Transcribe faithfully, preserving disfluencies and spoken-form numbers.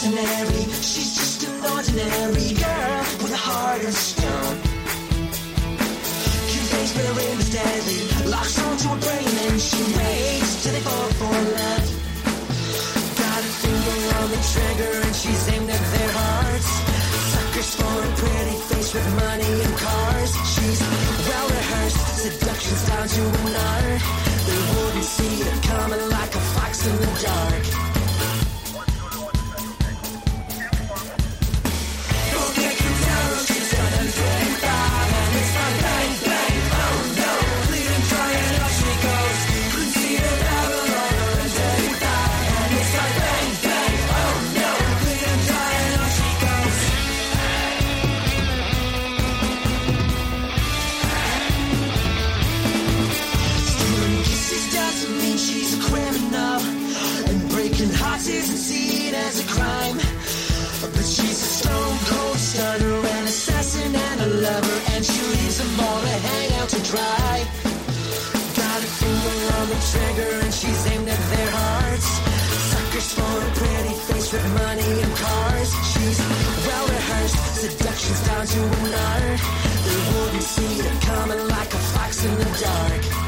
mercenary. She's just an ordinary girl with a heart of stone. Cupid's rhythm is deadly, locks onto her brain and she waits till they fall for love. Got a finger on the trigger and she's aimed at their hearts. Suckers for a pretty face with money and cars. She's well rehearsed, seduction's down to an art. They wouldn't see it coming like a fox in the dark. Isn't seen as a crime, but she's a stone cold stunner, an assassin and a lover, and she leaves them all to hang out to dry. Got a finger on the trigger and she's aimed at their hearts. Suckers for a pretty face with money and cars. She's well rehearsed, seduction's down to an art. They wouldn't see it coming like a fox in the dark.